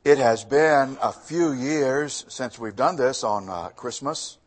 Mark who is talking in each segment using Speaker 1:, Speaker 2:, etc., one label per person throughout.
Speaker 1: It has been a few years since we've done this on Christmas.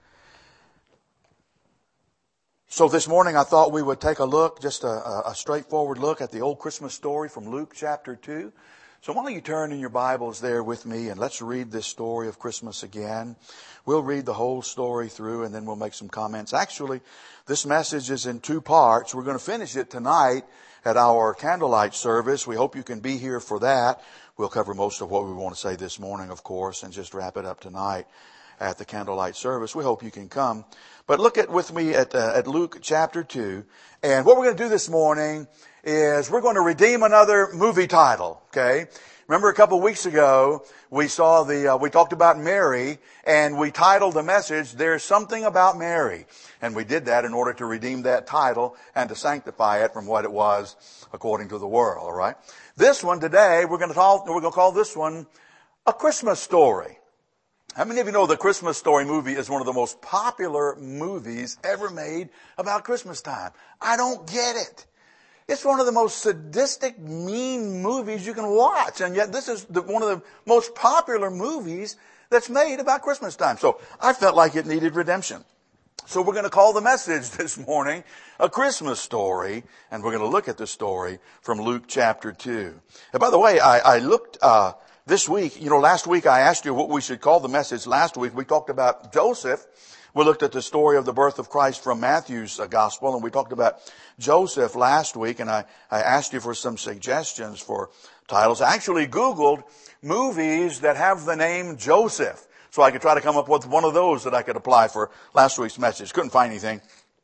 Speaker 1: So this morning I thought we would take a look, just a straightforward look at the old Christmas story from Luke chapter 2. So why don't you turn in your Bibles there with me and let's read this story of Christmas again. We'll read the whole story through and then we'll make some comments. Actually, this message is in two parts. We're going to finish it tonight at our candlelight service. We hope you can be here for that. We'll cover most of what we want to say this morning, of course, and just wrap it up tonight at the candlelight service. We hope you can come. But look with me at Luke chapter 2. And what we're going to do this morning is we're going to redeem another movie title, okay? Remember a couple of weeks ago, we talked about Mary, and we titled the message, There's Something About Mary. And we did that in order to redeem that title and to sanctify it from what it was according to the world, all right? This one today, we're going to call this one A Christmas Story. How many of you know the Christmas Story movie is one of the most popular movies ever made about Christmas time? I don't get it. It's one of the most sadistic, mean movies you can watch. And yet this is one of the most popular movies that's made about Christmas time. So I felt like it needed redemption. So we're going to call the message this morning A Christmas Story. And we're going to look at the story from Luke chapter 2. And by the way, I looked this week. Last week I asked you what we should call the message. Last week we talked about Joseph. We looked at the story of the birth of Christ from Matthew's gospel, and we talked about Joseph last week, and I asked you for some suggestions for titles. I actually Googled movies that have the name Joseph, so I could try to come up with one of those that I could apply for last week's message. Couldn't find anything.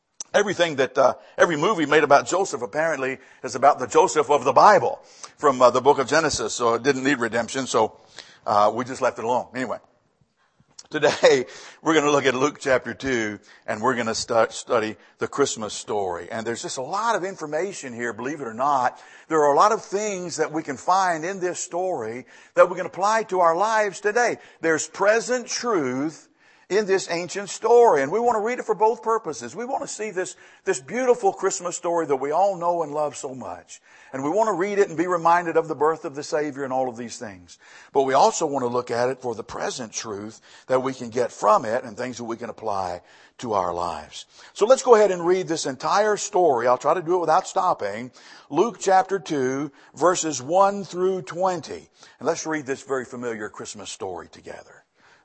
Speaker 1: Every movie made about Joseph apparently is about the Joseph of the Bible from the book of Genesis, so it didn't need redemption, so we just left it alone. Anyway. Today, we're going to look at Luke chapter 2, and we're going to study the Christmas story. And there's just a lot of information here, believe it or not. There are a lot of things that we can find in this story that we can apply to our lives today. There's present truth in this ancient story, and we want to read it for both purposes. We want to see this beautiful Christmas story that we all know and love so much. And we want to read it and be reminded of the birth of the Savior and all of these things. But we also want to look at it for the present truth that we can get from it and things that we can apply to our lives. So let's go ahead and read this entire story. I'll try to do it without stopping. Luke chapter 2, verses 1 through 20. And let's read this very familiar Christmas story together.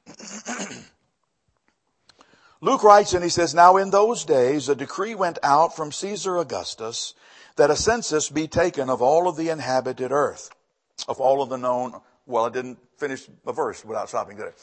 Speaker 1: Luke writes, and he says, Now in those days a decree went out from Caesar Augustus that a census be taken of all of the inhabited earth, of all of the known. Well, I didn't finish a verse without stopping, did I?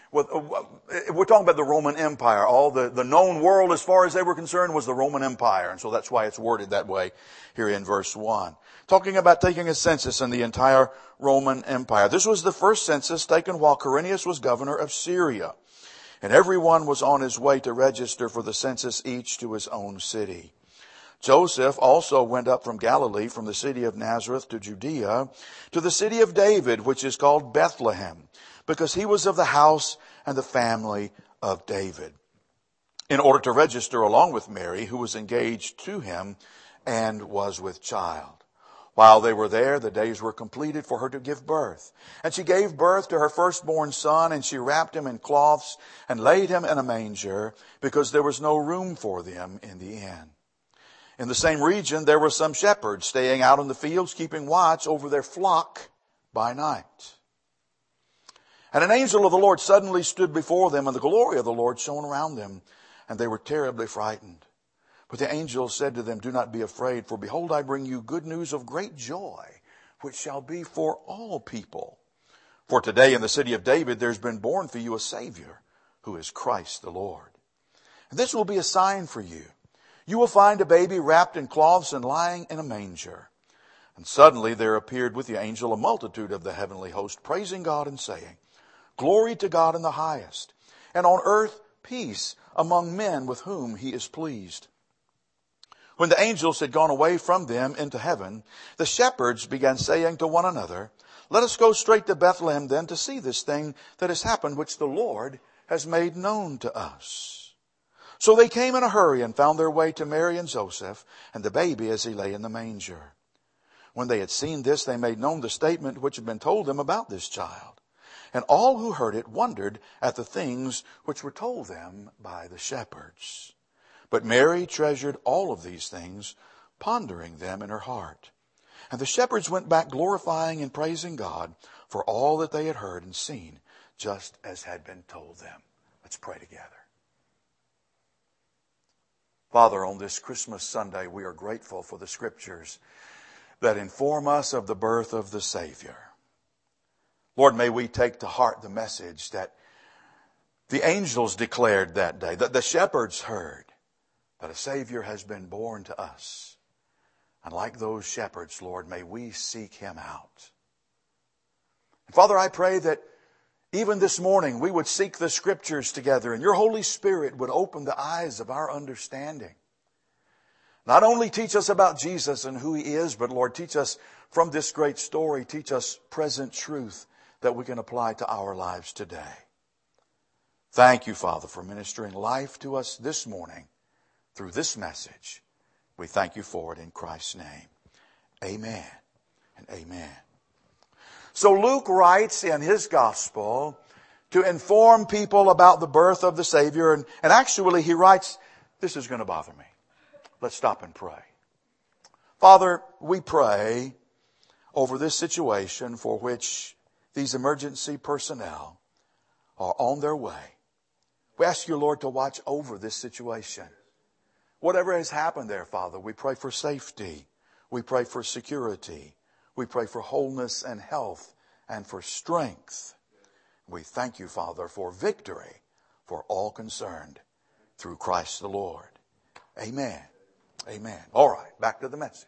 Speaker 1: We're talking about the Roman Empire. All the known world as far as they were concerned was the Roman Empire. And so that's why it's worded that way here in verse 1. Talking about taking a census in the entire Roman Empire. This was the first census taken while Quirinius was governor of Syria. And everyone was on his way to register for the census, each to his own city. Joseph also went up from Galilee, from the city of Nazareth to Judea, to the city of David, which is called Bethlehem, because he was of the house and the family of David, in order to register along with Mary, who was engaged to him and was with child. While they were there, the days were completed for her to give birth. And she gave birth to her firstborn son, and she wrapped him in cloths and laid him in a manger, because there was no room for them in the inn. In the same region, there were some shepherds staying out in the fields, keeping watch over their flock by night. And an angel of the Lord suddenly stood before them, and the glory of the Lord shone around them, and they were terribly frightened. But the angel said to them, Do not be afraid, for behold, I bring you good news of great joy, which shall be for all people. For today in the city of David there has been born for you a Savior, who is Christ the Lord. And this will be a sign for you. You will find a baby wrapped in cloths and lying in a manger. And suddenly there appeared with the angel a multitude of the heavenly host, praising God and saying, Glory to God in the highest, and on earth peace among men with whom he is pleased. When the angels had gone away from them into heaven, the shepherds began saying to one another, Let us go straight to Bethlehem then to see this thing that has happened, which the Lord has made known to us. So they came in a hurry and found their way to Mary and Joseph and the baby as he lay in the manger. When they had seen this, they made known the statement which had been told them about this child. And all who heard it wondered at the things which were told them by the shepherds. But Mary treasured all of these things, pondering them in her heart. And the shepherds went back glorifying and praising God for all that they had heard and seen, just as had been told them. Let's pray together. Father, on this Christmas Sunday, we are grateful for the Scriptures that inform us of the birth of the Savior. Lord, may we take to heart the message that the angels declared that day, that the shepherds heard, that a Savior has been born to us. And like those shepherds, Lord, may we seek Him out. And Father, I pray that even this morning we would seek the Scriptures together and your Holy Spirit would open the eyes of our understanding. Not only teach us about Jesus and who He is, but Lord, teach us from this great story, teach us present truth that we can apply to our lives today. Thank you, Father, for ministering life to us this morning through this message. We thank you for it in Christ's name. Amen and amen. So Luke writes in his gospel to inform people about the birth of the Savior. And actually he writes, this is going to bother me. Let's stop and pray. Father, we pray over this situation for which these emergency personnel are on their way. We ask you, Lord, to watch over this situation. Whatever has happened there, Father, we pray for safety. We pray for security. We pray for wholeness and health and for strength. We thank you, Father, for victory for all concerned through Christ the Lord. Amen. Amen. All right, back to the message.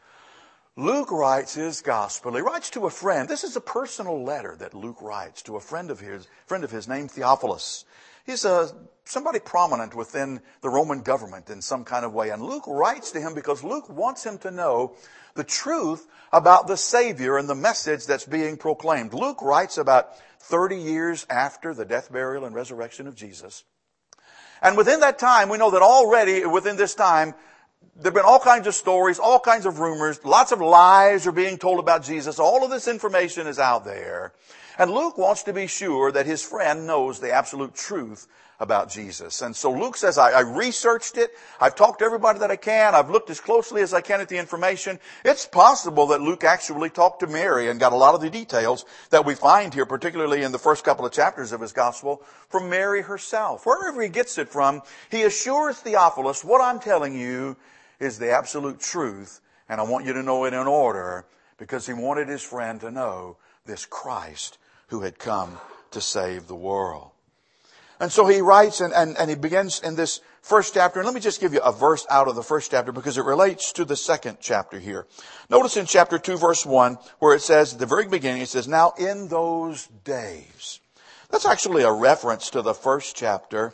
Speaker 1: Luke writes his gospel. He writes to a friend. This is a personal letter that Luke writes to a friend of his named Theophilus. He's somebody prominent within the Roman government in some kind of way. And Luke writes to him because Luke wants him to know the truth about the Savior and the message that's being proclaimed. Luke writes about 30 years after the death, burial, and resurrection of Jesus. And within that time, we know that already within this time, there have been all kinds of stories, all kinds of rumors, lots of lies are being told about Jesus. All of this information is out there. And Luke wants to be sure that his friend knows the absolute truth about Jesus. And so Luke says, I researched it. I've talked to everybody that I can. I've looked as closely as I can at the information. It's possible that Luke actually talked to Mary and got a lot of the details that we find here, particularly in the first couple of chapters of his gospel, from Mary herself. Wherever he gets it from, he assures Theophilus, what I'm telling you is the absolute truth, and I want you to know it in order, because he wanted his friend to know this Christ who had come to save the world. And so he writes and he begins in this first chapter. And let me just give you a verse out of the first chapter because it relates to the second chapter here. Notice in chapter 2 verse 1 where it says at the very beginning, it says, now in those days. That's actually a reference to the first chapter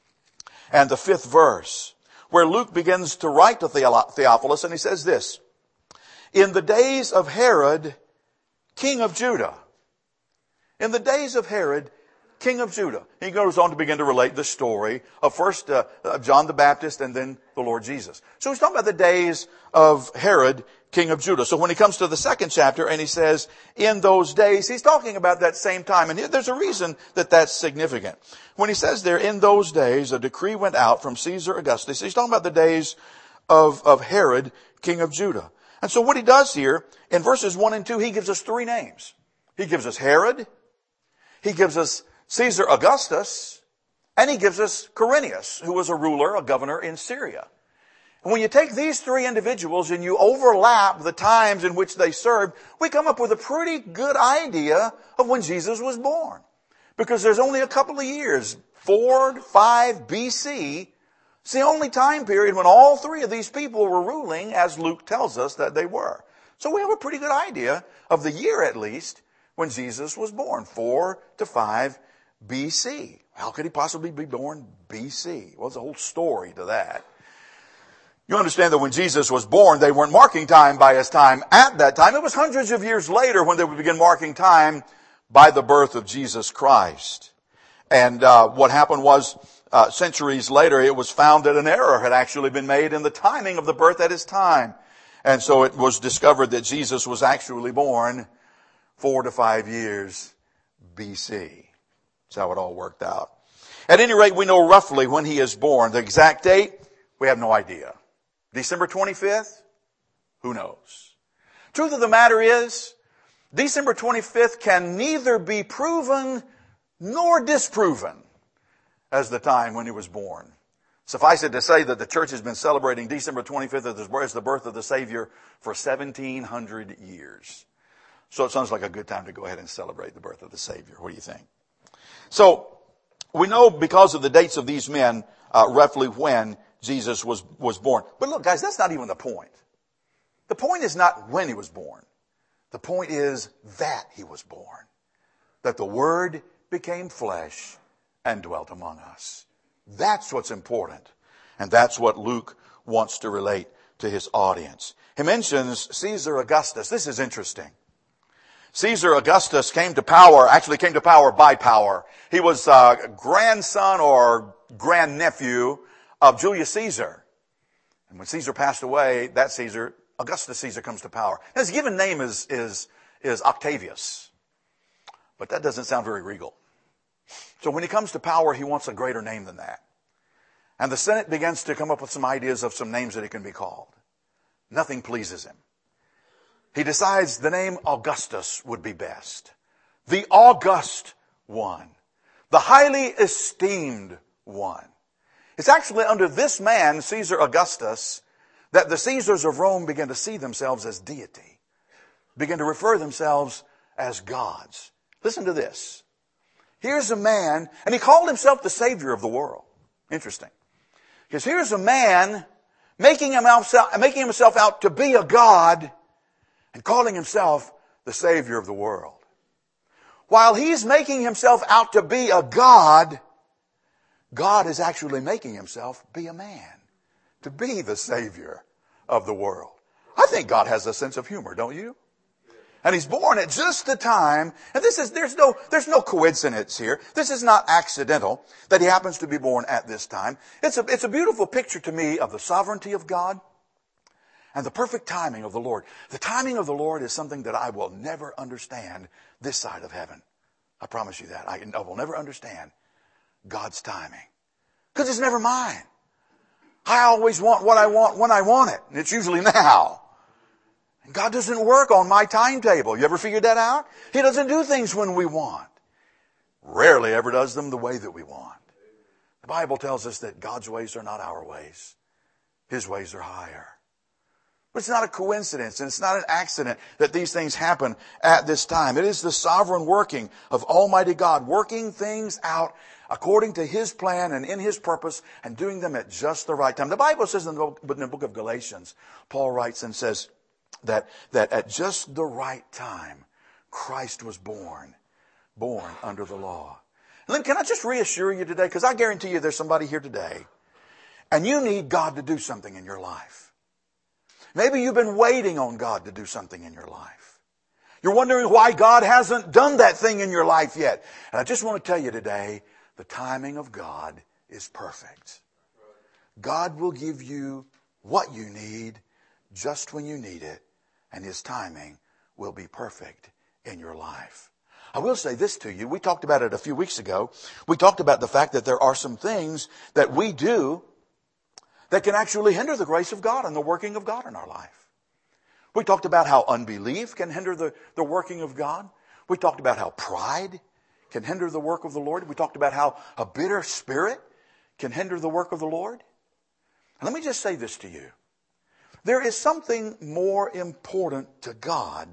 Speaker 1: and the 5th verse where Luke begins to write to Theophilus and he says this, in the days of Herod, king of Judah. In the days of Herod, king of Judah. He goes on to begin to relate the story of first John the Baptist and then the Lord Jesus. So he's talking about the days of Herod, king of Judah. So when he comes to the second chapter and he says, in those days, he's talking about that same time. And there's a reason that that's significant. When he says there, in those days, a decree went out from Caesar Augustus. He's talking about the days of Herod, king of Judah. And so what he does here, in verses 1 and 2, he gives us 3 names. He gives us Herod, he gives us Caesar Augustus, and he gives us Quirinius, who was a ruler, a governor in Syria. And when you take these 3 individuals and you overlap the times in which they served, we come up with a pretty good idea of when Jesus was born. Because there's only a couple of years, 4 to 5 BC. It's the only time period when all 3 of these people were ruling, as Luke tells us that they were. So we have a pretty good idea of the year, at least, when Jesus was born, 4 to 5 BC. How could he possibly be born BC? Well, there's a whole story to that. You understand that when Jesus was born, they weren't marking time by his time at that time. It was hundreds of years later when they would begin marking time by the birth of Jesus Christ. And what happened was, centuries later, it was found that an error had actually been made in the timing of the birth at his time. And so it was discovered that Jesus was actually born 4 to 5 years BC. That's how it all worked out. At any rate, we know roughly when he is born. The exact date, we have no idea. December 25th? Who knows? Truth of the matter is, December 25th can neither be proven nor disproven as the time when he was born. Suffice it to say that the church has been celebrating December 25th as the birth of the Savior for 1,700 years. So it sounds like a good time to go ahead and celebrate the birth of the Savior. What do you think? So we know because of the dates of these men roughly when Jesus was born. But look, guys, that's not even the point. The point is not when he was born. The point is that he was born. That the Word became flesh and dwelt among us. That's what's important. And that's what Luke wants to relate to his audience. He mentions Caesar Augustus. This is interesting. Caesar Augustus came to power by power. He was grandson or grandnephew of Julius Caesar. And when Caesar passed away, that Caesar, Augustus Caesar, comes to power. His given name is Octavius. But that doesn't sound very regal. So when he comes to power, he wants a greater name than that. And the Senate begins to come up with some ideas of some names that he can be called. Nothing pleases him. He decides the name Augustus would be best. The august one. The highly esteemed one. It's actually under this man, Caesar Augustus, that the Caesars of Rome begin to see themselves as deity. Begin to refer themselves as gods. Listen to this. Here's a man, and he called himself the Savior of the world. Interesting. Because here's a man making himself out to be a god and calling himself the Savior of the world. While he's making himself out to be a god, God is actually making himself be a man, to be the Savior of the world. I think God has a sense of humor, don't you? And he's born at just the time, and there's no coincidence here. This is not accidental that he happens to be born at this time. It's a beautiful picture to me of the sovereignty of God and the perfect timing of the Lord. The timing of the Lord is something that I will never understand this side of heaven. I promise you that. I will never understand God's timing. Because it's never mine. I always want what I want when I want it. And it's usually now. And God doesn't work on my timetable. You ever figured that out? He doesn't do things when we want. Rarely ever does them the way that we want. The Bible tells us that God's ways are not our ways. His ways are higher. But it's not a coincidence and it's not an accident that these things happen at this time. It is the sovereign working of Almighty God, working things out according to His plan and in His purpose and doing them at just the right time. The Bible says in the book of Galatians, Paul writes and says that at just the right time, Christ was born under the law. And can I just reassure you today, because I guarantee you there's somebody here today, and you need God to do something in your life. Maybe you've been waiting on God to do something in your life. You're wondering why God hasn't done that thing in your life yet. And I just want to tell you today, the timing of God is perfect. God will give you what you need just when you need it, and His timing will be perfect in your life. I will say this to you. We talked about it a few weeks ago. We talked about the fact that there are some things that we do that can actually hinder the grace of God and the working of God in our life. We talked about how unbelief can hinder the working of God. We talked about how pride can hinder the work of the Lord. We talked about how a bitter spirit can hinder the work of the Lord. And let me just say this to you. There is something more important to God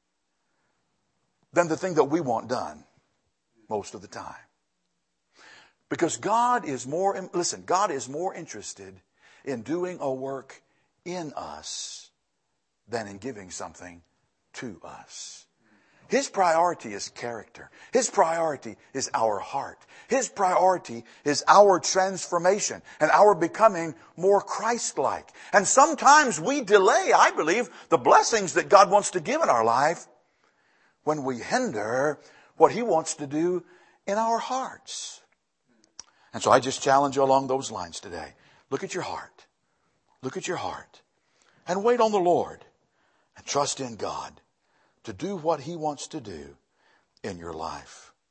Speaker 1: than the thing that we want done most of the time. Because God is more interested in doing a work in us than in giving something to us. His priority is character. His priority is our heart. His priority is our transformation and our becoming more Christ-like. And sometimes we delay, I believe, the blessings that God wants to give in our life when we hinder what He wants to do in our hearts. And so I just challenge you along those lines today. Look at your heart. Look at your heart. And wait on the Lord. And trust in God to do what He wants to do in your life.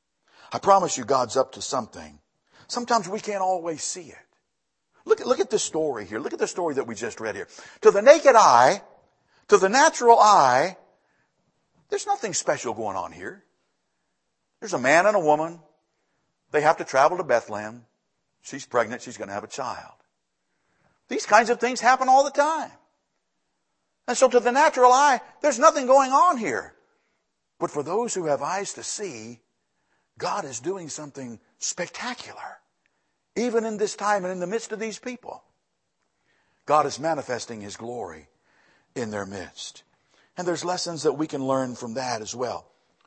Speaker 1: I promise you God's up to something. Sometimes we can't always see it. Look at this story here. Look at the story that we just read here. To the naked eye, to the natural eye, there's nothing special going on here. There's a man and a woman. They have to travel to Bethlehem. She's pregnant. She's going to have a child. These kinds of things happen all the time. And so to the natural eye, there's nothing going on here. But for those who have eyes to see, God is doing something spectacular. Even in this time and in the midst of these people. God is manifesting His glory in their midst. And there's lessons that we can learn from that as well.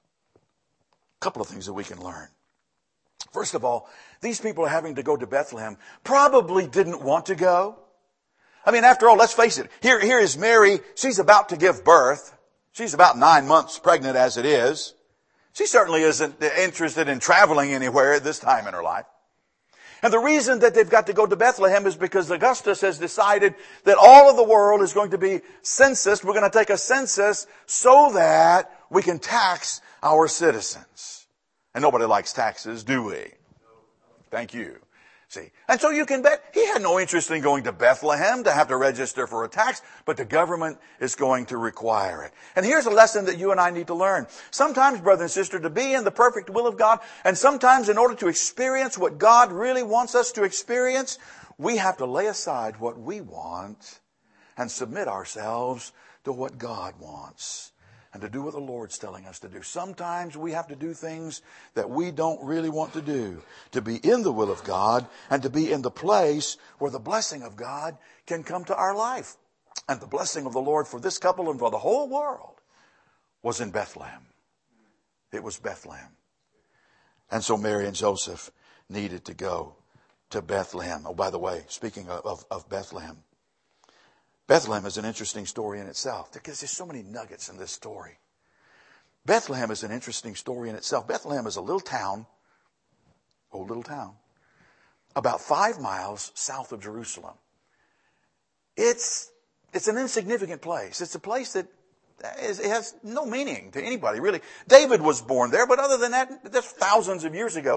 Speaker 1: A couple of things that we can learn. First of all, these people are having to go to Bethlehem probably didn't want to go. I mean, after all, let's face it. Here is Mary. She's about to give birth. She's about 9 months pregnant as it is. She certainly isn't interested in traveling anywhere at this time in her life. And the reason that they've got to go to Bethlehem is because Augustus has decided that all of the world is going to be censused. We're going to take a census so that we can tax our citizens. And nobody likes taxes, do we? Thank you. See, and so you can bet he had no interest in going to Bethlehem to have to register for a tax, but the government is going to require it. And here's a lesson that you and I need to learn. Sometimes, brother and sister, to be in the perfect will of God, and sometimes in order to experience what God really wants us to experience, we have to lay aside what we want and submit ourselves to what God wants. And to do what the Lord's telling us to do. Sometimes we have to do things that we don't really want to do. To be in the will of God and to be in the place where the blessing of God can come to our life. And the blessing of the Lord for this couple and for the whole world was in Bethlehem. It was Bethlehem. And so Mary and Joseph needed to go to Bethlehem. Oh, by the way, speaking of Bethlehem. Bethlehem is an interesting story in itself because there's so many nuggets in this story. Bethlehem is an interesting story in itself. Bethlehem is a little town, old little town, about 5 miles south of Jerusalem. It's an insignificant place. It's a place that it has no meaning to anybody, really. David was born there, but other than that, that's 1,000 years ago.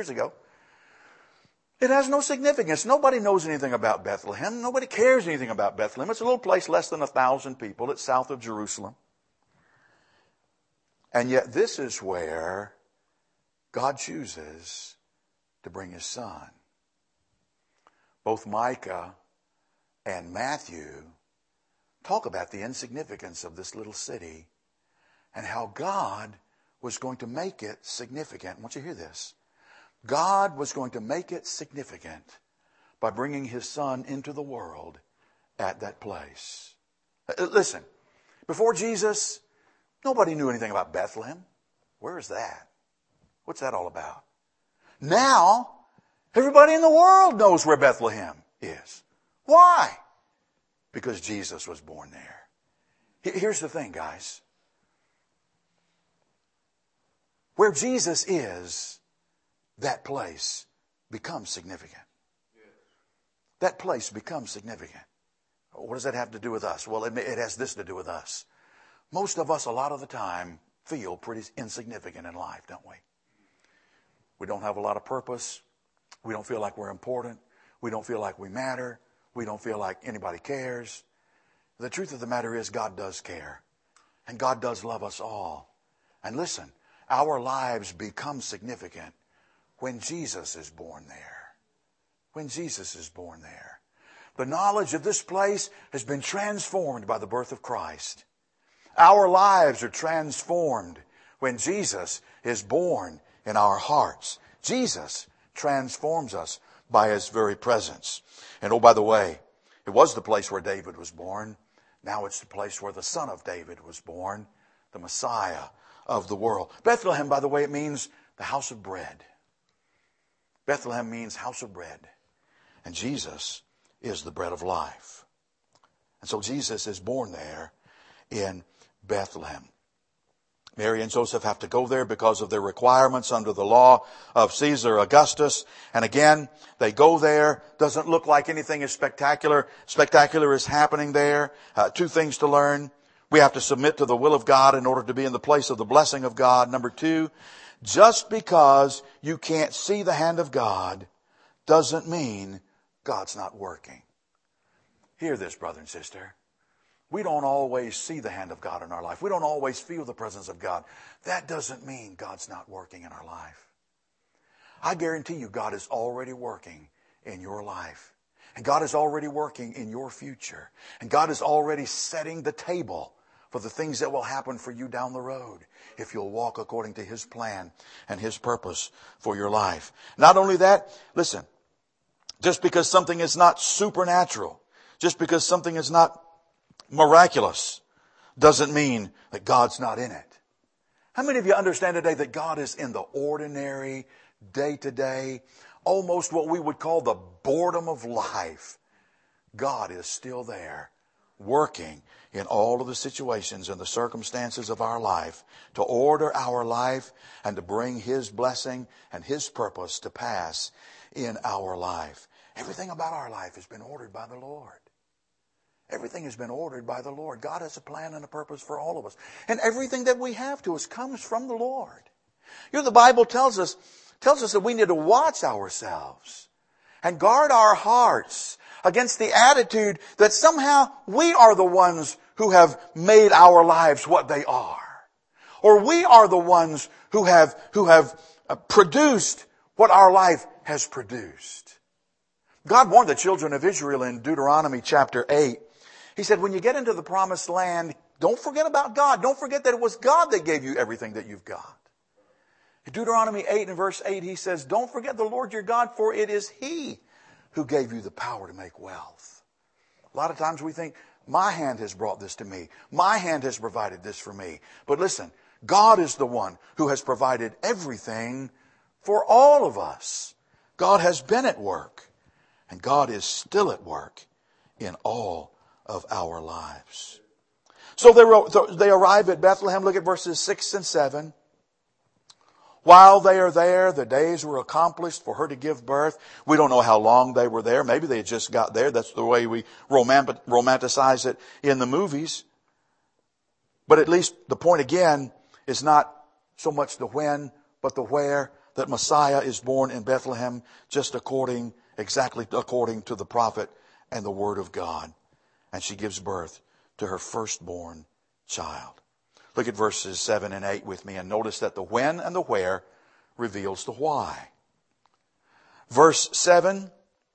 Speaker 1: It has no significance. Nobody knows anything about Bethlehem. Nobody cares anything about Bethlehem. It's a little place, less than 1,000 people. It's south of Jerusalem. And yet this is where God chooses to bring His Son. Both Micah and Matthew talk about the insignificance of this little city and how God was going to make it significant. I want you to hear this. God was going to make it significant by bringing His Son into the world at that place. Listen, before Jesus, nobody knew anything about Bethlehem. Where is that? What's that all about? Now, everybody in the world knows where Bethlehem is. Why? Because Jesus was born there. Here's the thing, guys. Where Jesus is, that place becomes significant. That place becomes significant. What does that have to do with us? Well, it has this to do with us. Most of us, a lot of the time, feel pretty insignificant in life, don't we? We don't have a lot of purpose. We don't feel like we're important. We don't feel like we matter. We don't feel like anybody cares. The truth of the matter is God does care. And God does love us all. And listen, our lives become significant when Jesus is born there. When Jesus is born there. The knowledge of this place has been transformed by the birth of Christ. Our lives are transformed when Jesus is born in our hearts. Jesus transforms us by His very presence. And oh, by the way, it was the place where David was born. Now it's the place where the Son of David was born, the Messiah of the world. Bethlehem, by the way, it means the house of bread. Bethlehem means house of bread. And Jesus is the bread of life. And so Jesus is born there in Bethlehem. Mary and Joseph have to go there because of their requirements under the law of Caesar Augustus. And again, they go there. Doesn't look like anything is spectacular. Spectacular is happening there. 2 things to learn. We have to submit to the will of God in order to be in the place of the blessing of God. Number 2, Just because you can't see the hand of God doesn't mean God's not working. Hear this, brother and sister. We don't always see the hand of God in our life. We don't always feel the presence of God. That doesn't mean God's not working in our life. I guarantee you God is already working in your life. And God is already working in your future. And God is already setting the table for the things that will happen for you down the road if you'll walk according to His plan and His purpose for your life. Not only that, listen, just because something is not supernatural, just because something is not miraculous, doesn't mean that God's not in it. How many of you understand today that God is in the ordinary, day-to-day, almost what we would call the boredom of life? God is still there, working in all of the situations and the circumstances of our life to order our life and to bring His blessing and His purpose to pass in our life. Everything about our life has been ordered by the Lord. Everything has been ordered by the Lord. God has a plan and a purpose for all of us. And everything that we have to us comes from the Lord. You know, the Bible tells us that we need to watch ourselves and guard our hearts against the attitude that somehow we are the ones who have made our lives what they are. Or we are the ones who have produced what our life has produced. God warned the children of Israel in Deuteronomy chapter 8. He said, when you get into the promised land, don't forget about God. Don't forget that it was God that gave you everything that you've got. In Deuteronomy 8 and verse 8, He says, don't forget the Lord your God, for it is He who gave you the power to make wealth. A lot of times we think, my hand has brought this to me. My hand has provided this for me. But listen, God is the one who has provided everything for all of us. God has been at work. And God is still at work in all of our lives. So they arrive at Bethlehem. Look at verses 6 and 7. While they are there, the days were accomplished for her to give birth. We don't know how long they were there. Maybe they just got there. That's the way we romanticize it in the movies. But at least the point again is not so much the when, but the where, that Messiah is born in Bethlehem exactly according to the prophet and the Word of God. And she gives birth to her firstborn child. Look at verses 7 and 8 with me and notice that the when and the where reveals the why. Verse 7,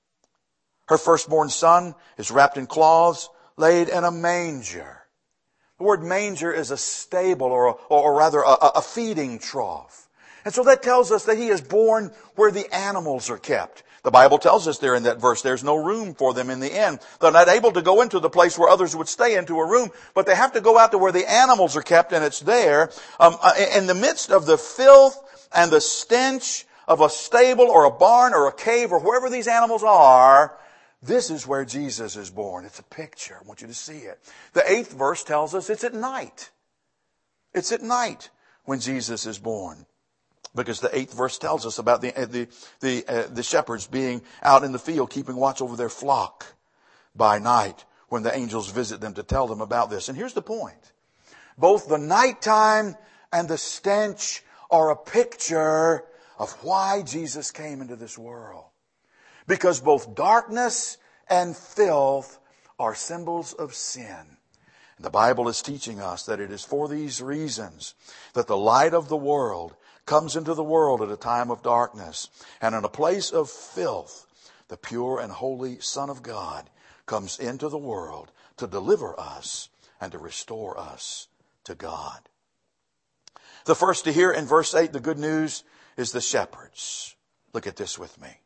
Speaker 1: her firstborn son is wrapped in cloths, laid in a manger. The word manger is a stable or rather a feeding trough. And so that tells us that He is born where the animals are kept. The Bible tells us there in that verse there's no room for them in the inn. They're not able to go into the place where others would stay, into a room, but they have to go out to where the animals are kept, and it's there. In the midst of the filth and the stench of a stable or a barn or a cave or wherever these animals are, this is where Jesus is born. It's a picture. I want you to see it. The 8th verse tells us it's at night. It's at night when Jesus is born. Because the 8th verse tells us about the shepherds being out in the field keeping watch over their flock by night when the angels visit them to tell them about this. And here's the point. Both the nighttime and the stench are a picture of why Jesus came into this world. Because both darkness and filth are symbols of sin. And the Bible is teaching us that it is for these reasons that the light of the world comes into the world at a time of darkness. And in a place of filth, the pure and holy Son of God comes into the world to deliver us and to restore us to God. The first to hear in verse 8 the good news is the shepherds. Look at this with me.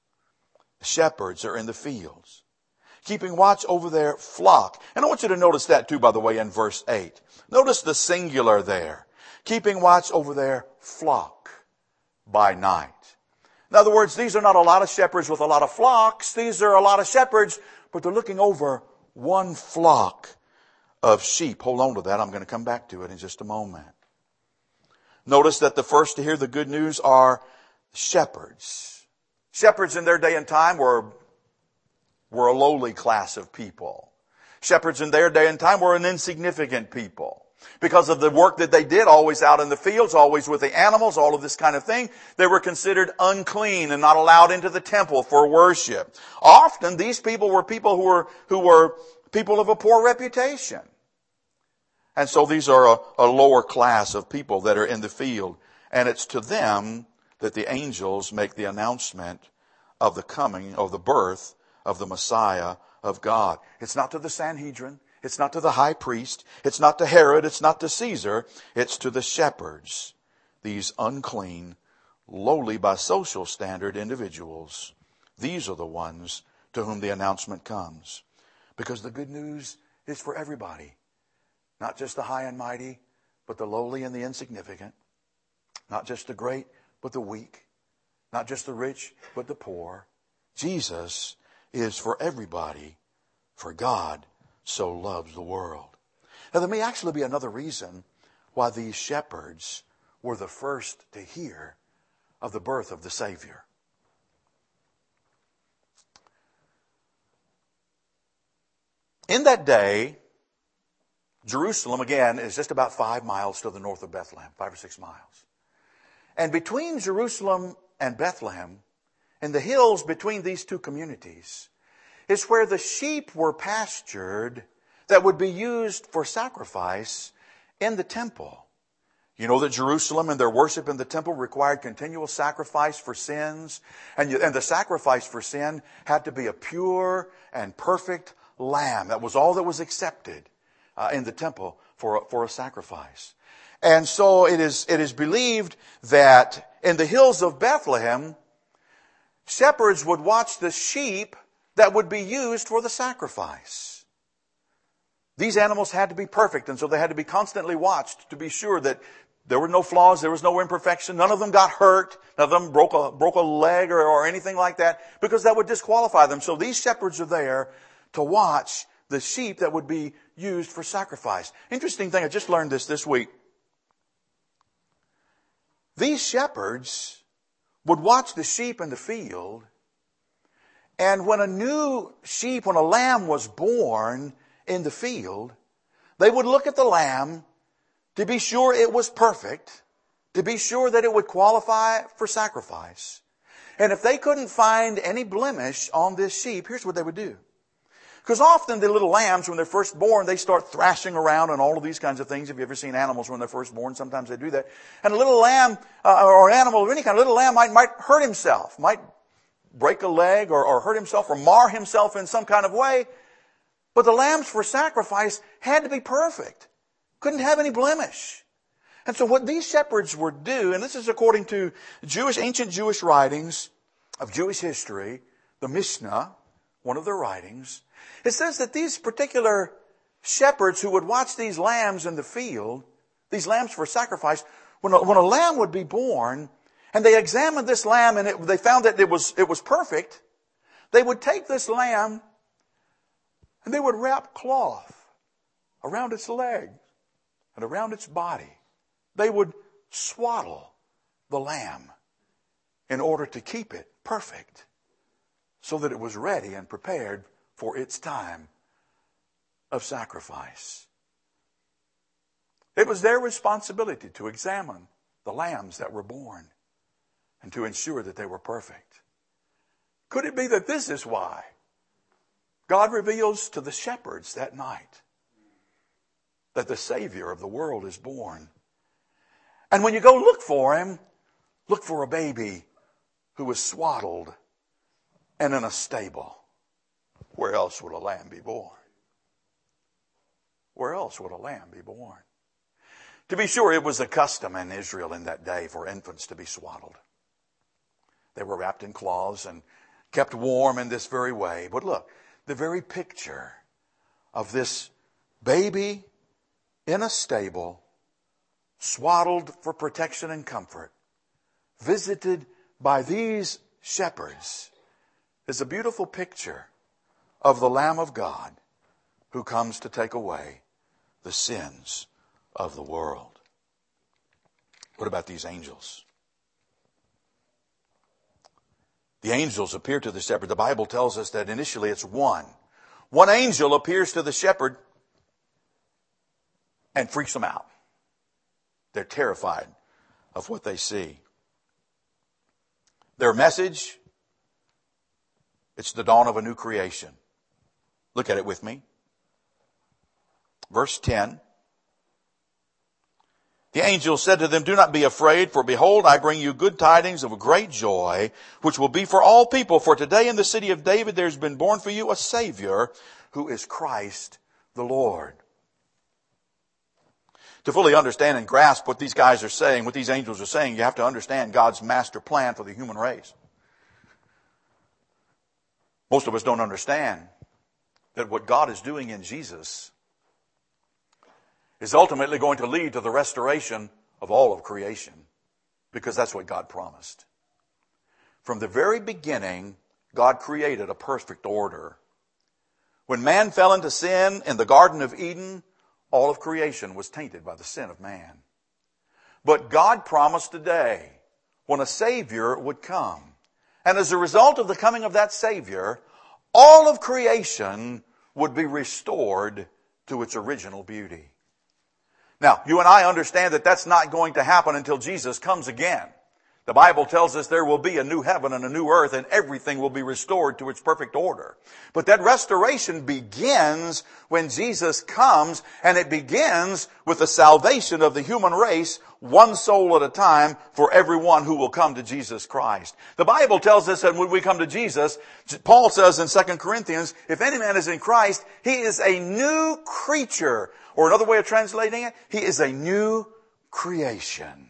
Speaker 1: The shepherds are in the fields, keeping watch over their flock. And I want you to notice that too, by the way, in verse 8. Notice the singular there. Keeping watch over their flock by night. In other words, these are not a lot of shepherds with a lot of flocks. These are a lot of shepherds, but they're looking over one flock of sheep. Hold on to that. I'm going to come back to it in just a moment. Notice that the first to hear the good news are shepherds. Shepherds in their day and time were a lowly class of people. Shepherds in their day and time were an insignificant people. Because of the work that they did, always out in the fields, always with the animals, all of this kind of thing, they were considered unclean and not allowed into the temple for worship. Often these people were people who were people of a poor reputation. And so these are a lower class of people that are in the field. And it's to them that the angels make the announcement of the coming, of the birth of the Messiah of God. It's not to the Sanhedrin. It's not to the high priest. It's not to Herod. It's not to Caesar. It's to the shepherds. These unclean, lowly by social standard individuals. These are the ones to whom the announcement comes. Because the good news is for everybody. Not just the high and mighty, but the lowly and the insignificant. Not just the great, but the weak. Not just the rich, but the poor. Jesus is for everybody, for God so loves the world. Now there may actually be another reason why these shepherds were the first to hear of the birth of the Savior. In that day, Jerusalem, again, is just about 5 miles to the north of Bethlehem, 5 or 6 miles. And between Jerusalem and Bethlehem, in the hills between these two communities, is where the sheep were pastured that would be used for sacrifice in the temple. You know that Jerusalem and their worship in the temple required continual sacrifice for sins. And the sacrifice for sin had to be a pure and perfect lamb. That was all that was accepted in the temple for a sacrifice. And so it is believed that in the hills of Bethlehem, shepherds would watch the sheep that would be used for the sacrifice. These animals had to be perfect, and so they had to be constantly watched to be sure that there were no flaws, there was no imperfection, none of them got hurt, none of them broke a leg or anything like that, because that would disqualify them. So these shepherds are there to watch the sheep that would be used for sacrifice. Interesting thing, I just learned this week. These shepherds would watch the sheep in the field, and when a new sheep, when a lamb was born in the field, they would look at the lamb to be sure it was perfect, to be sure that it would qualify for sacrifice. And if they couldn't find any blemish on this sheep, here's what they would do. Because often the little lambs, when they're first born, they start thrashing around and all of these kinds of things. Have you ever seen animals when they're first born? Sometimes they do that. And a little lamb, or an animal of any kind, a little lamb might hurt himself, might break a leg or hurt himself or mar himself in some kind of way. But the lambs for sacrifice had to be perfect. Couldn't have any blemish. And so what these shepherds would do, and this is according to ancient Jewish writings of Jewish history, the Mishnah, one of their writings, it says that these particular shepherds who would watch these lambs in the field, these lambs for sacrifice, when a lamb would be born, and they examined this lamb and they found that it was perfect, they would take this lamb and they would wrap cloth around its legs and around its body. They would swaddle the lamb in order to keep it perfect so that it was ready and prepared for its time of sacrifice. It was their responsibility to examine the lambs that were born and to ensure that they were perfect. Could it be that this is why God reveals to the shepherds that night that the Savior of the world is born? And when you go look for him, look for a baby who was swaddled and in a stable. Where else would a lamb be born? Where else would a lamb be born? To be sure, it was a custom in Israel in that day for infants to be swaddled. They were wrapped in cloths and kept warm in this very way. But look, the very picture of this baby in a stable, swaddled for protection and comfort, visited by these shepherds, is a beautiful picture of the Lamb of God who comes to take away the sins of the world. What about these angels? The angels appear to the shepherd. The Bible tells us that initially it's one. One angel appears to the shepherd. and freaks them out. They're terrified of what they see. Their message, it's the dawn of a new creation. Look at it with me. Verse 10. The angel said to them, "Do not be afraid, for behold, I bring you good tidings of a great joy, which will be for all people. For today in the city of David there has been born for you a Savior, who is Christ the Lord." To fully understand and grasp what these guys are saying, what these angels are saying, you have to understand God's master plan for the human race. Most of us don't understand that what God is doing in Jesus is ultimately going to lead to the restoration of all of creation, because that's what God promised. From the very beginning, God created a perfect order. When man fell into sin in the Garden of Eden, all of creation was tainted by the sin of man. But God promised a day when a Savior would come. And as a result of the coming of that Savior, all of creation would be restored to its original beauty. Now, you and I understand that that's not going to happen until Jesus comes again. The Bible tells us there will be a new heaven and a new earth, and everything will be restored to its perfect order. But that restoration begins when Jesus comes, and it begins with the salvation of the human race, one soul at a time, for everyone who will come to Jesus Christ. The Bible tells us that when we come to Jesus, Paul says in 2 Corinthians, if any man is in Christ, he is a new creature. Or another way of translating it, he is a new creation.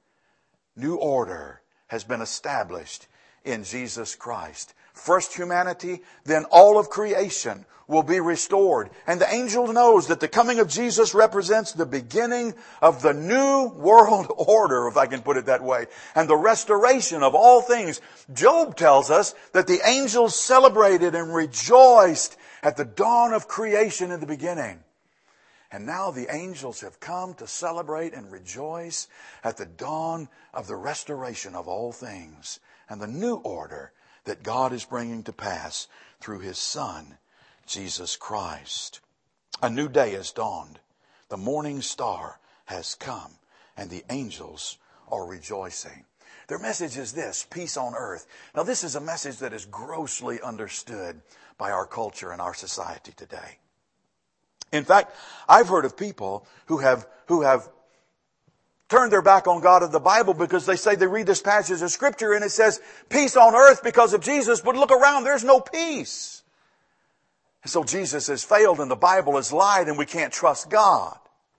Speaker 1: New order has been established in Jesus Christ. First humanity, then all of creation will be restored. And the angel knows that the coming of Jesus represents the beginning of the new world order, if I can put it that way, and the restoration of all things. Job tells us that the angels celebrated and rejoiced at the dawn of creation in the beginning. And now the angels have come to celebrate and rejoice at the dawn of the restoration of all things and the new order that God is bringing to pass through His Son, Jesus Christ. A new day has dawned. The morning star has come, and the angels are rejoicing. Their message is this: peace on earth. Now, this is a message that is grossly understood by our culture and our society today. In fact, I've heard of people who have turned their back on God and the Bible because they say they read this passage of Scripture and it says peace on earth because of Jesus, but look around, there's no peace. And so Jesus has failed and the Bible has lied and we can't trust God.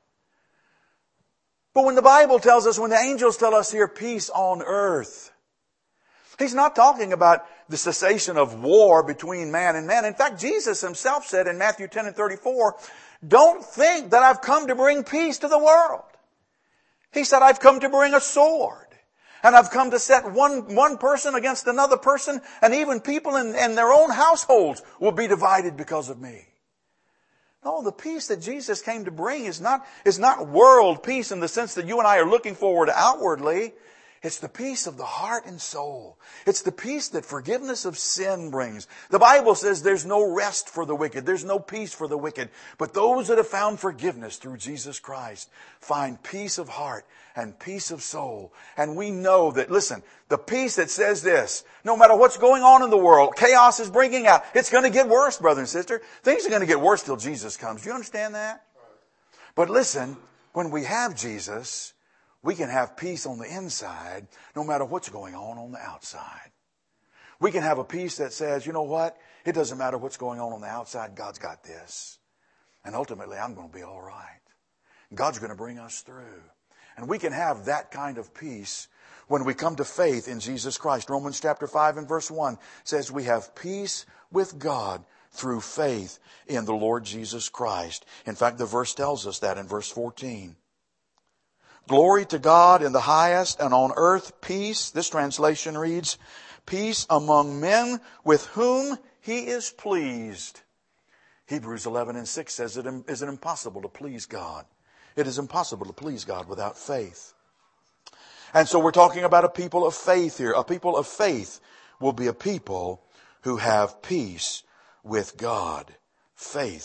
Speaker 1: But when the Bible tells us, when the angels tell us here, peace on earth, He's not talking about the cessation of war between man and man. In fact, Jesus Himself said in Matthew 10 and 34, don't think that I've come to bring peace to the world. He said, I've come to bring a sword. And I've come to set one person against another person, and even people in their own households will be divided because of me. No, the peace that Jesus came to bring is not world peace in the sense that you and I are looking forward to outwardly. It's the peace of the heart and soul. It's the peace that forgiveness of sin brings. The Bible says there's no rest for the wicked. There's no peace for the wicked. But those that have found forgiveness through Jesus Christ find peace of heart and peace of soul. And we know that, listen, the peace that says this, no matter what's going on in the world, chaos is breaking out. It's going to get worse, brother and sister. Things are going to get worse till Jesus comes. Do you understand that? But listen, when we have Jesus, we can have peace on the inside no matter what's going on the outside. We can have a peace that says, you know what? It doesn't matter what's going on the outside. God's got this. And ultimately, I'm going to be all right. God's going to bring us through. And we can have that kind of peace when we come to faith in Jesus Christ. Romans chapter 5 and verse 1 says we have peace with God through faith in the Lord Jesus Christ. In fact, the verse tells us that in verse 14. Glory to God in the highest, and on earth peace. This translation reads, peace among men with whom He is pleased. Hebrews 11 and 6 says it is impossible to please God. It is impossible to please God without faith. And so we're talking about a people of faith here. A people of faith will be a people who have peace with God. Faith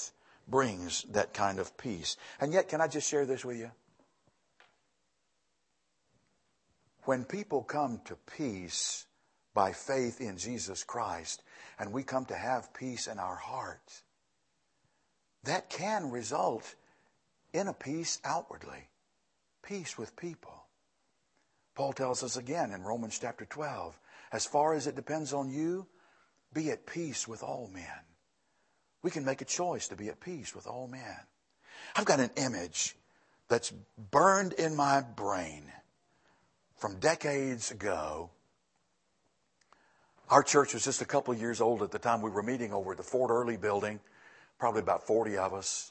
Speaker 1: brings that kind of peace. And yet, can I just share this with you? When people come to peace by faith in Jesus Christ, and we come to have peace in our hearts, that can result in a peace outwardly. Peace with people. Paul tells us again in Romans chapter 12, as far as it depends on you, be at peace with all men. We can make a choice to be at peace with all men. I've got an image that's burned in my brain from decades ago. Our church was just a couple of years old at the time. We were meeting over at the Fort Early building, probably about 40 of us.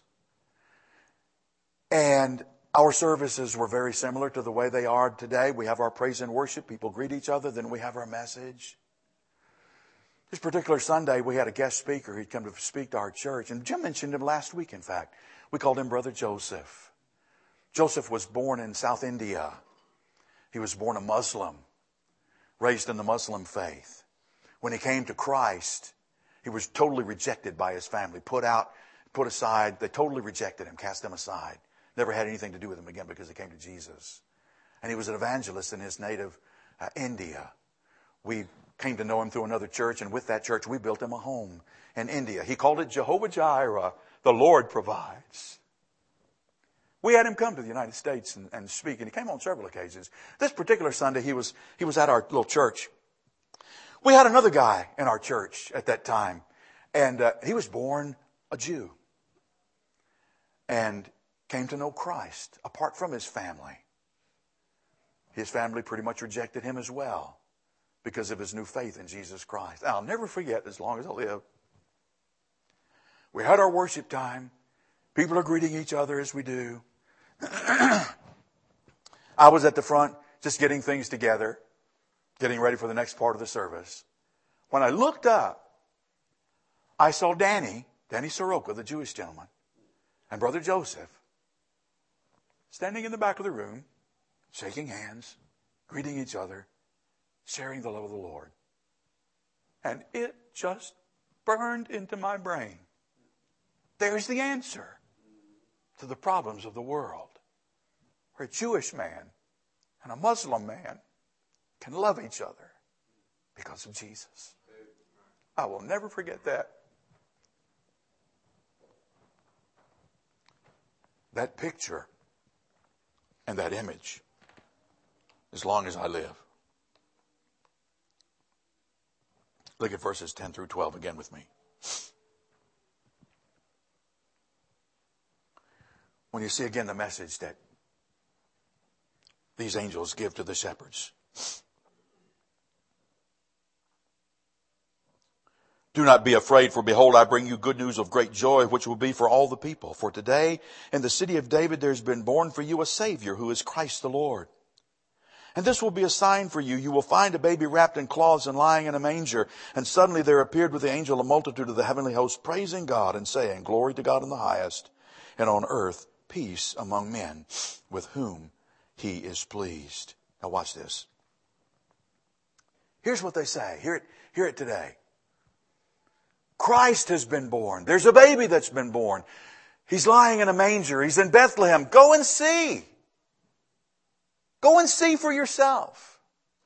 Speaker 1: And our services were very similar to the way they are today. We have our praise and worship. People greet each other. Then we have our message. This particular Sunday, we had a guest speaker. He'd come to speak to our church. And Jim mentioned him last week, in fact. We called him Brother Joseph. Joseph was born in South India. He was born a Muslim, raised in the Muslim faith. When he came to Christ, he was totally rejected by his family, put aside. They totally rejected him, cast him aside. Never had anything to do with him again because he came to Jesus. And he was an evangelist in his native India. We came to know him through another church, and with that church we built him a home in India. He called it Jehovah Jireh, the Lord provides. We had him come to the United States and speak, and he came on several occasions. This particular Sunday, he was at our little church. We had another guy in our church at that time, and he was born a Jew and came to know Christ apart from his family. His family pretty much rejected him as well because of his new faith in Jesus Christ. I'll never forget as long as I live. We had our worship time. People are greeting each other as we do. I was at the front just getting things together, getting ready for the next part of the service. When I looked up, I saw Danny Soroka, the Jewish gentleman, and Brother Joseph standing in the back of the room, shaking hands, greeting each other, sharing the love of the Lord. And it just burned into my brain. There's the answer to the problems of the world, where a Jewish man and a Muslim man can love each other because of Jesus. I will never forget that. That picture and that image as long as I live. Look at verses 10 through 12 again with me. When you see again the message that these angels give to the shepherds. Do not be afraid, for behold, I bring you good news of great joy, which will be for all the people. For today, in the city of David, there has been born for you a Savior, who is Christ the Lord. And this will be a sign for you. You will find a baby wrapped in cloths and lying in a manger. And suddenly there appeared with the angel a multitude of the heavenly host, praising God and saying, Glory to God in the highest, and on earth peace among men with whom he is pleased. Now watch this. Here's what they say. Hear it today. Christ has been born. There's a baby that's been born. He's lying in a manger. He's in Bethlehem. Go and see. Go and see for yourself.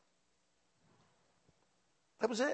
Speaker 1: That was it.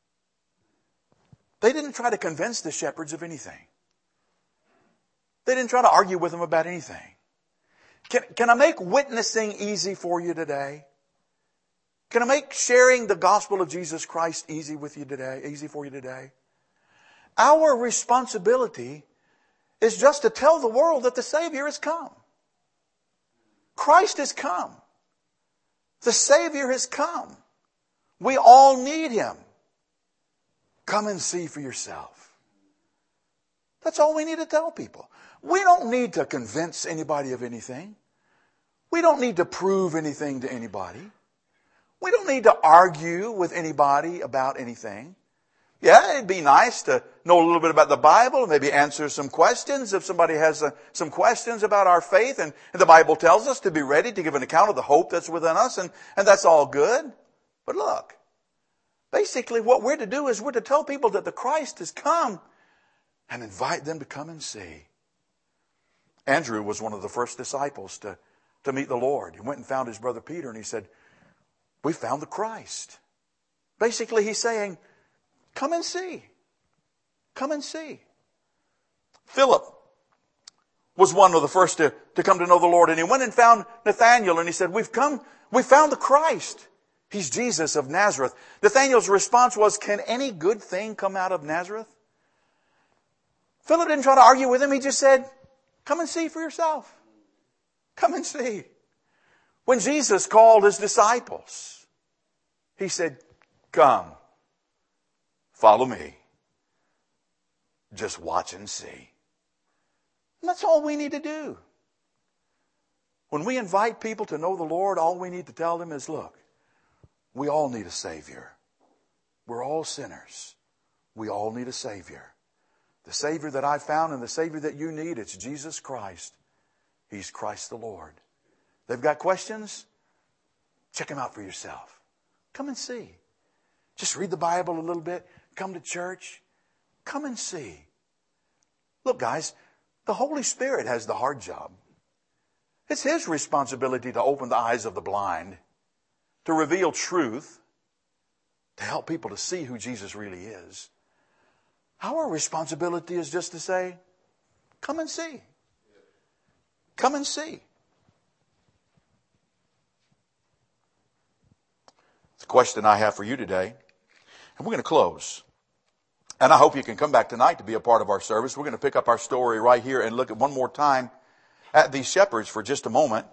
Speaker 1: They didn't try to convince the shepherds of anything. They didn't try to argue with them about anything. Can I make witnessing easy for you today? Can I make sharing the gospel of Jesus Christ easy for you today? Our responsibility is just to tell the world that the Savior has come. Christ has come. The Savior has come. We all need Him. Come and see for yourself. That's all we need to tell people. We don't need to convince anybody of anything. We don't need to prove anything to anybody. We don't need to argue with anybody about anything. Yeah, it'd be nice to know a little bit about the Bible, maybe answer some questions if somebody has some questions about our faith. And the Bible tells us to be ready to give an account of the hope that's within us, and that's all good. But look, basically what we're to do is we're to tell people that the Christ has come, and invite them to come and see. Andrew was one of the first disciples to meet the Lord. He went and found his brother Peter and he said, we found the Christ. Basically, he's saying, come and see. Come and see. Philip was one of the first to come to know the Lord. And he went and found Nathanael and he said, we found the Christ. He's Jesus of Nazareth. Nathanael's response was, can any good thing come out of Nazareth? Philip didn't try to argue with him. He just said, come and see for yourself. Come and see. When Jesus called his disciples, he said, come, follow me. Just watch and see. And that's all we need to do. When we invite people to know the Lord, all we need to tell them is, look, we all need a Savior. We're all sinners. We all need a Savior. The Savior that I found and the Savior that you need, it's Jesus Christ. He's Christ the Lord. They've got questions? Check him out for yourself. Come and see. Just read the Bible a little bit. Come to church. Come and see. Look, guys, the Holy Spirit has the hard job. It's His responsibility to open the eyes of the blind, to reveal truth, to help people to see who Jesus really is. Our responsibility is just to say, come and see. Come and see. The question I have for you today, and we're going to close. And I hope you can come back tonight to be a part of our service. We're going to pick up our story right here and look at one more time at these shepherds for just a moment.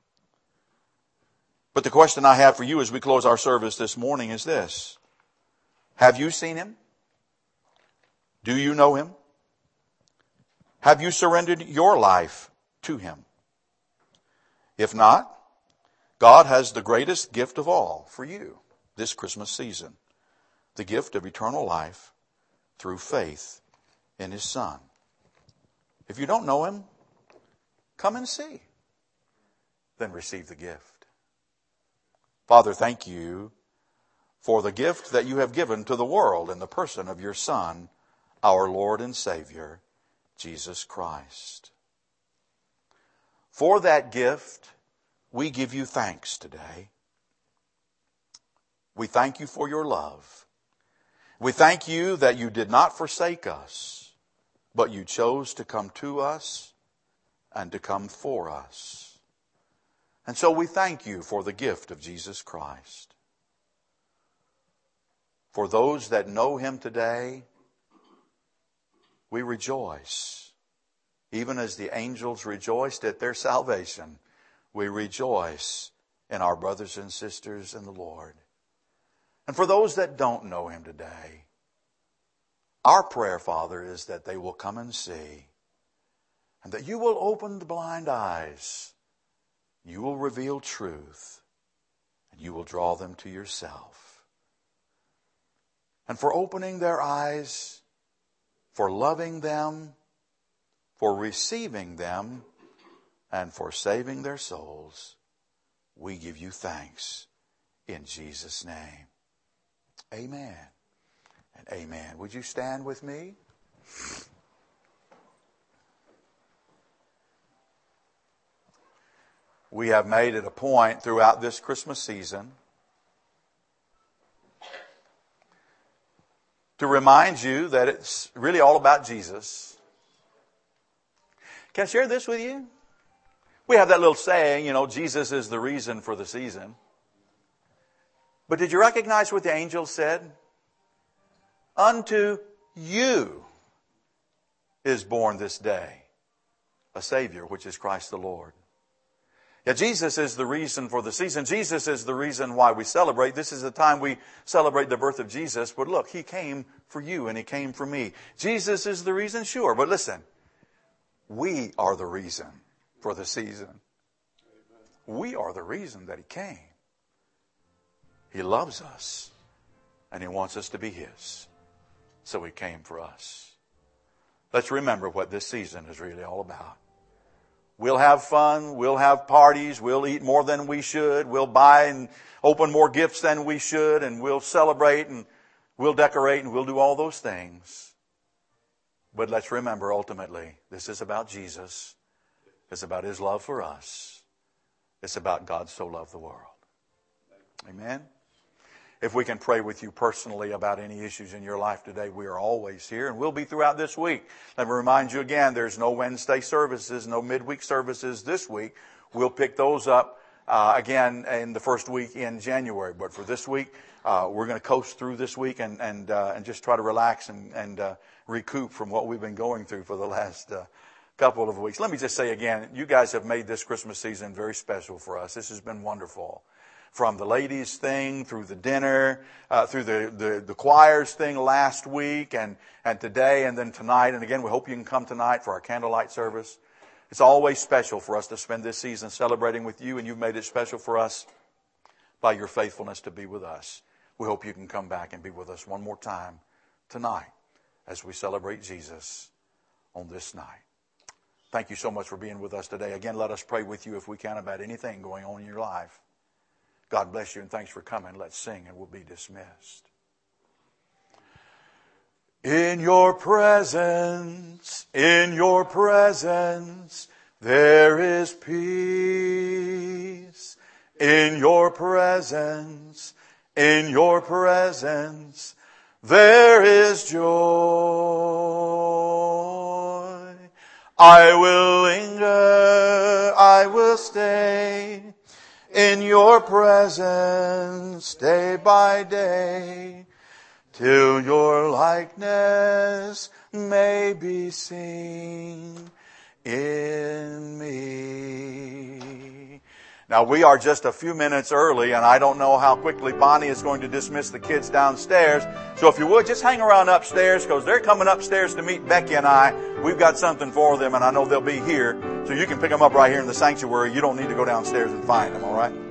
Speaker 1: But the question I have for you as we close our service this morning is this. Have you seen Him? Do you know Him? Have you surrendered your life to Him? If not, God has the greatest gift of all for you this Christmas season. The gift of eternal life through faith in His Son. If you don't know Him, come and see. Then receive the gift. Father, thank you for the gift that you have given to the world in the person of your Son, our Lord and Savior, Jesus Christ. For that gift, we give you thanks today. We thank you for your love. We thank you that you did not forsake us, but you chose to come to us and to come for us. And so we thank you for the gift of Jesus Christ. For those that know Him today, we rejoice. Even as the angels rejoiced at their salvation, we rejoice in our brothers and sisters in the Lord. And for those that don't know Him today, our prayer, Father, is that they will come and see, and that you will open the blind eyes. You will reveal truth, and you will draw them to yourself. And for opening their eyes, for loving them, for receiving them, and for saving their souls, we give you thanks in Jesus' name. Amen and amen. Would you stand with me? We have made it a point throughout this Christmas season to remind you that it's really all about Jesus. Can I share this with you? We have that little saying, Jesus is the reason for the season. But did you recognize what the angel said? Unto you is born this day a Savior, which is Christ the Lord. Yeah, Jesus is the reason for the season. Jesus is the reason why we celebrate. This is the time we celebrate the birth of Jesus. But look, He came for you and He came for me. Jesus is the reason, sure. But listen, we are the reason for the season. We are the reason that He came. He loves us and He wants us to be His. So He came for us. Let's remember what this season is really all about. We'll have fun. We'll have parties. We'll eat more than we should. We'll buy and open more gifts than we should. And we'll celebrate and we'll decorate and we'll do all those things. But let's remember, ultimately, this is about Jesus. It's about His love for us. It's about God so loved the world. Amen? If we can pray with you personally about any issues in your life today, we are always here, and we'll be throughout this week. Let me remind you again, there's no Wednesday services, no midweek services this week. We'll pick those up again in the first week in January. But for this week, we're going to coast through this week and just try to relax and recoup from what we've been going through for the last couple of weeks. Let me just say again, you guys have made this Christmas season very special for us. This has been wonderful. From the ladies thing, through the dinner, through the choirs thing last week and today and then tonight. And again, we hope you can come tonight for our candlelight service. It's always special for us to spend this season celebrating with you, and you've made it special for us by your faithfulness to be with us. We hope you can come back and be with us one more time tonight as we celebrate Jesus on this night. Thank you so much for being with us today. Again, let us pray with you if we can about anything going on in your life. God bless you and thanks for coming. Let's sing and we'll be dismissed. In your presence, there is peace. In your presence, there is joy. I will linger, I will stay in your presence day by day, till your likeness may be seen in me. Now we are just a few minutes early, and I don't know how quickly Bonnie is going to dismiss the kids downstairs. So if you would, just hang around upstairs, because they're coming upstairs to meet Becky and I. We've got something for them, and I know they'll be here. So you can pick them up right here in the sanctuary. You don't need to go downstairs and find them, all right?